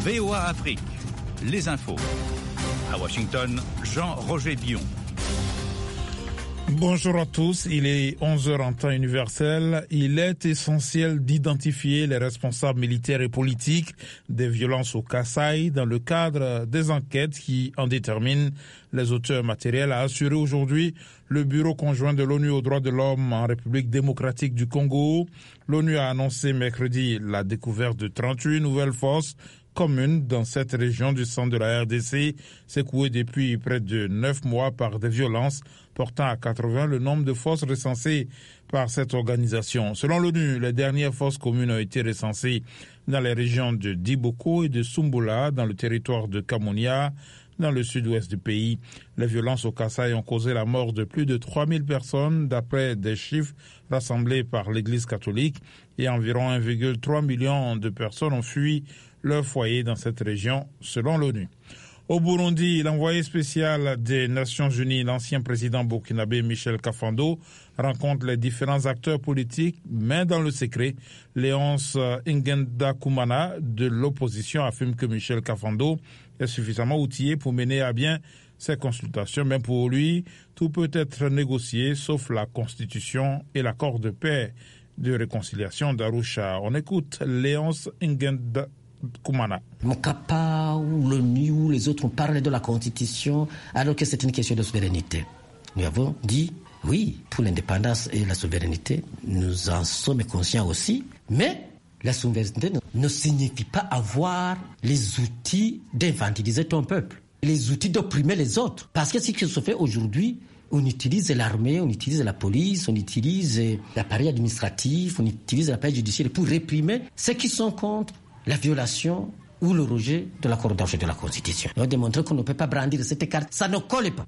VOA Afrique, les infos. À Washington, Jean-Roger Billon. Bonjour à tous, il est 11h en temps universel. Il est essentiel d'identifier les responsables militaires et politiques des violences au Kasaï dans le cadre des enquêtes qui en déterminent les auteurs matériels, a assuré aujourd'hui le Bureau conjoint de l'ONU aux droits de l'homme en République démocratique du Congo. L'ONU a annoncé mercredi la découverte de 38 nouvelles fosses communes dans cette région du centre de la RDC, secouée depuis près de 9 mois par des violences, portant à 80 le nombre de fosses recensées par cette organisation. Selon l'ONU, les dernières fosses communes ont été recensées dans les régions de Diboko et de Sumbula, dans le territoire de Kamonia, dans le sud-ouest du pays. Les violences au Kasaï ont causé la mort de plus de 3000 personnes, d'après des chiffres rassemblés par l'Église catholique, et environ 1,3 million de personnes ont fui leur foyer dans cette région, selon l'ONU. Au Burundi, l'envoyé spécial des Nations Unies, l'ancien président burkinabé Michel Kafando, rencontre les différents acteurs politiques, mais dans le secret. Léonce Ngendakumana de l'opposition affirme que Michel Kafando est suffisamment outillé pour mener à bien ces consultations. Même pour lui, tout peut être négocié, sauf la Constitution et l'accord de paix de réconciliation d'Arusha. On écoute Léonce Ngendakumana. Mokapa ou l'ONU ou les autres ont parlé de la Constitution alors que c'est une question de souveraineté. Nous avons dit oui pour l'indépendance et la souveraineté, nous en sommes conscients aussi, mais la souveraineté ne signifie pas avoir les outils d'infantiliser ton peuple, les outils d'opprimer les autres. Parce que ce qui se fait aujourd'hui, on utilise l'armée, on utilise la police, on utilise l'appareil administratif, on utilise l'appareil judiciaire pour réprimer ceux qui sont contre la violation ou le rejet de l'accord d'Arusha de la Constitution. On a démontré qu'on ne peut pas brandir cette carte. Ça ne colle pas.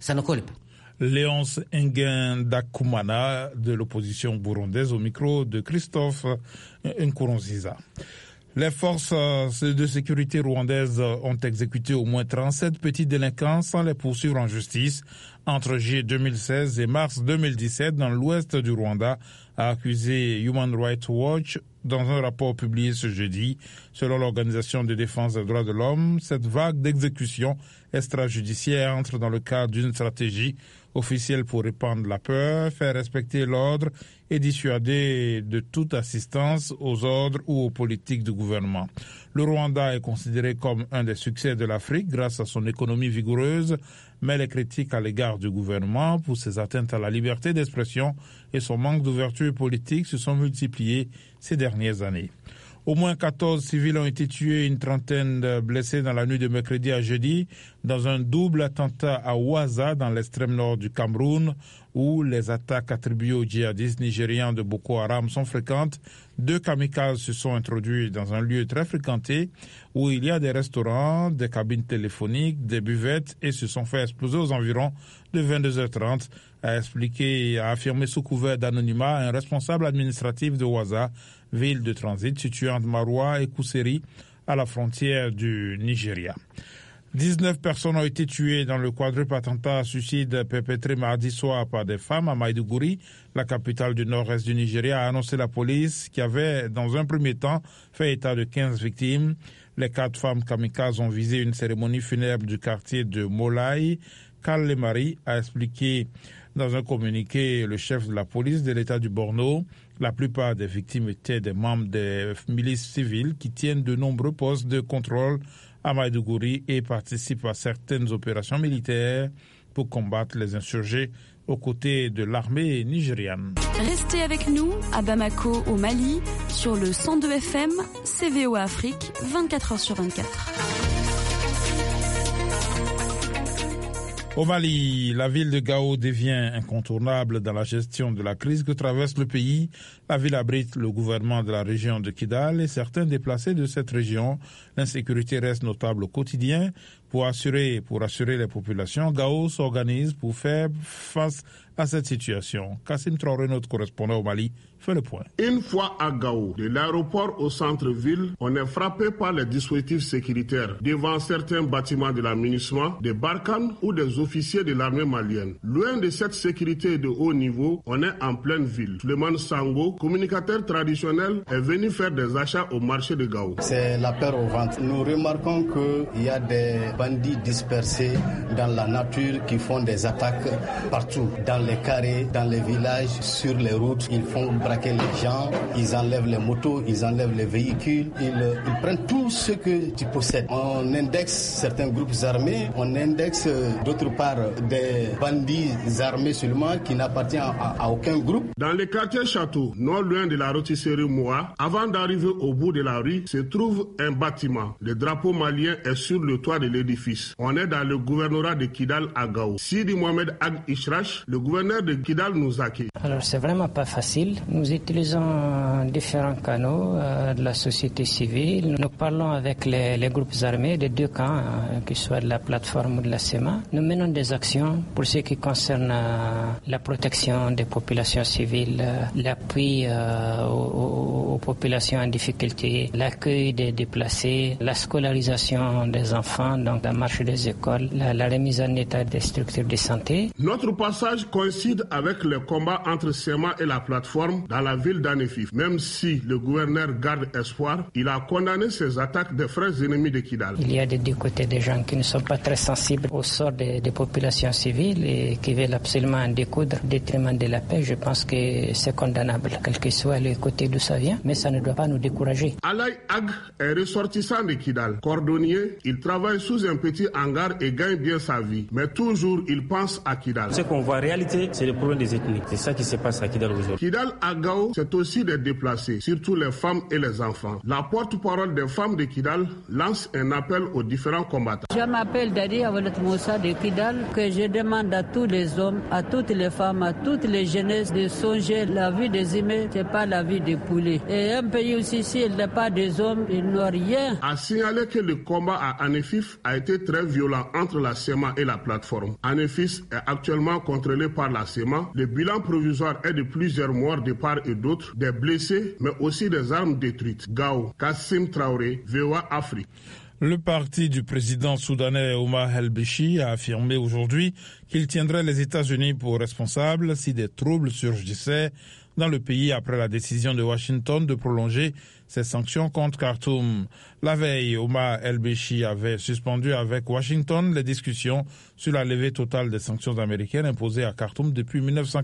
Léonce Ngendakumana de l'opposition burundaise au micro de Christophe Nkurunziza. Les forces de sécurité rwandaises ont exécuté au moins 37 petits délinquants sans les poursuivre en justice entre juillet 2016 et mars 2017 dans l'ouest du Rwanda, a accusé Human Rights Watch dans un rapport publié ce jeudi. Selon l'Organisation de défense des droits de l'homme, cette vague d'exécutions extrajudiciaires entre dans le cadre d'une stratégie officielle pour répandre la peur, faire respecter l'ordre et dissuader de toute assistance aux ordres ou aux politiques du gouvernement. Le Rwanda est considéré comme un des succès de l'Afrique grâce à son économie vigoureuse, mais les critiques à l'égard du gouvernement pour ses atteintes à la liberté d'expression et son manque d'ouverture politique se sont multipliées ces dernières années. Au moins 14 civils ont été tués et une trentaine blessés dans la nuit de mercredi à jeudi dans un double attentat à Ouaza dans l'extrême nord du Cameroun où les attaques attribuées aux djihadistes nigérians de Boko Haram sont fréquentes. 2 kamikazes se sont introduits dans un lieu très fréquenté où il y a des restaurants, des cabines téléphoniques, des buvettes et se sont fait exploser aux environs de 22h30, a expliqué et a affirmé sous couvert d'anonymat un responsable administratif de Ouaza, ville de transit située entre Maroua et Kousséri, à la frontière du Nigeria. 19 personnes ont été tuées dans le quadruple attentat suicide perpétré mardi soir par des femmes à Maïdougouri, la capitale du nord-est du Nigeria, a annoncé la police qui avait, dans un premier temps, fait état de 15 victimes. Les 4 femmes kamikazes ont visé une cérémonie funèbre du quartier de Molaï. Karl Lemari a expliqué dans un communiqué le chef de la police de l'État du Borno. La plupart des victimes étaient des membres des milices civiles qui tiennent de nombreux postes de contrôle à Maïdougouri et participent à certaines opérations militaires pour combattre les insurgés aux côtés de l'armée nigériane. Restez avec nous à Bamako au Mali sur le 102 FM, CVO Afrique, 24h sur 24. Au Mali, la ville de Gao devient incontournable dans la gestion de la crise que traverse le pays. La ville abrite le gouvernement de la région de Kidal et certains déplacés de cette région. L'insécurité reste notable au quotidien. Pour assurer les populations, Gao s'organise pour faire face à cette situation. Kassim Traoré, notre correspondant au Mali, fait le point. Une fois à Gao, de l'aéroport au centre-ville, on est frappé par les dispositifs sécuritaires devant certains bâtiments de la MINUSMA, des Barkhane ou des officiers de l'armée malienne. Loin de cette sécurité de haut niveau, on est en pleine ville. Suleiman Sango, communicateur traditionnel, est venu faire des achats au marché de Gao. C'est la peur au ventre. Nous remarquons qu'il y a des bandits dispersés dans la nature qui font des attaques partout, dans les carrés, dans les villages, sur les routes. Ils font braquer les gens, ils enlèvent les motos, ils enlèvent les véhicules, ils prennent tout ce que tu possèdes. On indexe certains groupes armés, on indexe d'autre part des bandits armés seulement qui n'appartiennent à aucun groupe. Dans le quartier Château, non loin de la rôtisserie Moua, avant d'arriver au bout de la rue, se trouve un bâtiment. Le drapeau malien est sur le toit de l'édifice. On est dans le gouvernorat de Kidal à Gao. Sidi Mohamed Ag Ishrach, le gouverneur de Kidal, nous accueille. Alors c'est vraiment pas facile. Nous utilisons différents canaux de la société civile. Nous parlons avec les groupes armés des deux camps, qu'ils soient de la plateforme ou de la SEMA. Nous menons des actions pour ce qui concerne la protection des populations civiles, l'appui aux populations en difficulté, l'accueil des déplacés, la scolarisation des enfants, donc la marche des écoles, la remise en état des structures de santé. Notre passage coïncide avec le combat entre SEMA et la plateforme dans la ville d'Anefif. Même si le gouverneur garde espoir, il a condamné ces attaques des frères ennemis de Kidal. Il y a des deux côtés des gens qui ne sont pas très sensibles au sort des populations civiles et qui veulent absolument en découdre au détriment de la paix. Je pense que c'est condamnable, quel que soit le côté d'où ça vient, mais ça ne doit pas nous décourager. Alay Ag est ressortissant de Kidal. Cordonnier, il travaille sous un petit hangar et gagne bien sa vie. Mais toujours, il pense à Kidal. Ce qu'on voit en réalité, c'est le problème des ethnies. C'est ça qui se passe à Kidal aujourd'hui. Kidal à Gao, c'est aussi des déplacés, surtout les femmes et les enfants. La porte-parole des femmes de Kidal lance un appel aux différents combattants. Je m'appelle Dadi Awalet Moussa de Kidal, que je demande à tous les hommes, à toutes les femmes, à toutes les jeunesses de songer la vie des humains, c'est pas la vie des poulets. Et un pays aussi, s'il n'est pas des hommes, il n'a rien. A signalé que le combat à Anefif a été très violent entre la SEMA et la plateforme. Anefif est actuellement contrôlé par la SEMA. Le bilan provisoire est de plusieurs morts de part et d'autre, des blessés, mais aussi des armes détruites. Gao, Kassim Traoré, VOA Afrique. Le parti du président soudanais Omar el-Béchi a affirmé aujourd'hui qu'il tiendrait les États-Unis pour responsables si des troubles surgissaient dans le pays après la décision de Washington de prolonger ses sanctions contre Khartoum. La veille, Omar el-Béchi avait suspendu avec Washington les discussions sur la levée totale des sanctions américaines imposées à Khartoum depuis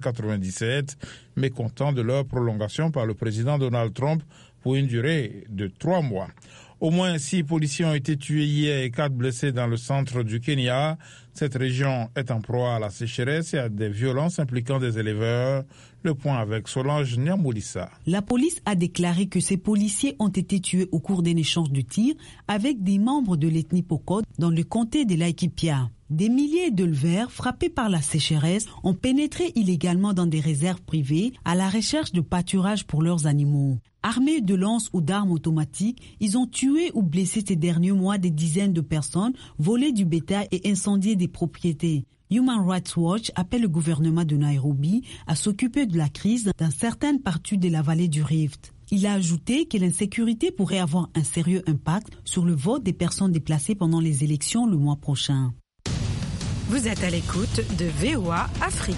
1997, mécontent de leur prolongation par le président Donald Trump pour une durée de 3 mois. Au moins 6 policiers ont été tués hier et 4 blessés dans le centre du Kenya. Cette région est en proie à la sécheresse et à des violences impliquant des éleveurs. Le point avec Solange Nyamulissa. La police a déclaré que ces policiers ont été tués au cours d'un échange de tirs avec des membres de l'ethnie Pokot dans le comté de Laikipia. Des milliers d'éleveurs frappés par la sécheresse ont pénétré illégalement dans des réserves privées à la recherche de pâturage pour leurs animaux. Armés de lances ou d'armes automatiques, ils ont tué ou blessé ces derniers mois des dizaines de personnes, volé du bétail et incendié des propriétés. Human Rights Watch appelle le gouvernement de Nairobi à s'occuper de la crise dans certaines parties de la vallée du Rift. Il a ajouté que l'insécurité pourrait avoir un sérieux impact sur le vote des personnes déplacées pendant les élections le mois prochain. Vous êtes à l'écoute de VOA Afrique.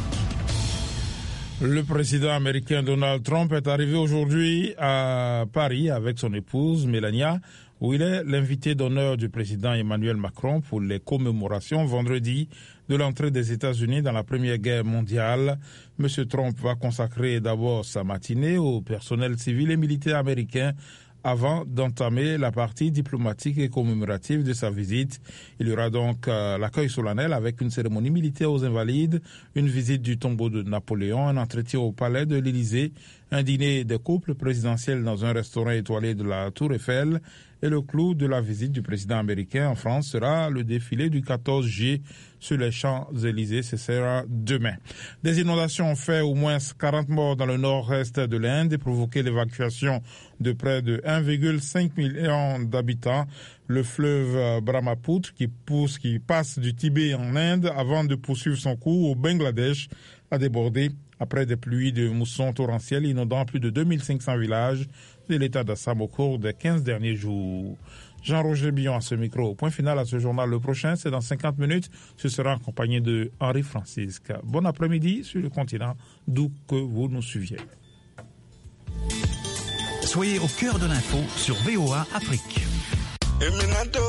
Le président américain Donald Trump est arrivé aujourd'hui à Paris avec son épouse Melania, où il est l'invité d'honneur du président Emmanuel Macron pour les commémorations vendredi de l'entrée des États-Unis dans la Première Guerre mondiale. M. Trump va consacrer d'abord sa matinée au personnel civil et militaire américain avant d'entamer la partie diplomatique et commémorative de sa visite. Il y aura donc l'accueil solennel avec une cérémonie militaire aux Invalides, une visite du tombeau de Napoléon, un entretien au palais de l'Élysée, Un dîner des couples présidentiels dans un restaurant étoilé de la Tour Eiffel et le clou de la visite du président américain en France sera le défilé du 14 juillet sur les Champs-Élysées. Ce sera demain. Des inondations ont fait au moins 40 morts dans le nord-est de l'Inde et provoqué l'évacuation de près de 1,5 million d'habitants. Le fleuve Brahmaputra qui passe du Tibet en Inde avant de poursuivre son cours au Bangladesh a débordé après des pluies de mousson torrentielles inondant plus de 2500 villages de l'état d'Assam au cours des 15 derniers jours. Jean-Roger Billon à ce micro. Point final à ce journal. Le prochain, c'est dans 50 minutes. Ce sera accompagné de Henri Francisque. Bon après-midi sur le continent, d'où que vous nous suiviez. Soyez au cœur de l'info sur VOA Afrique.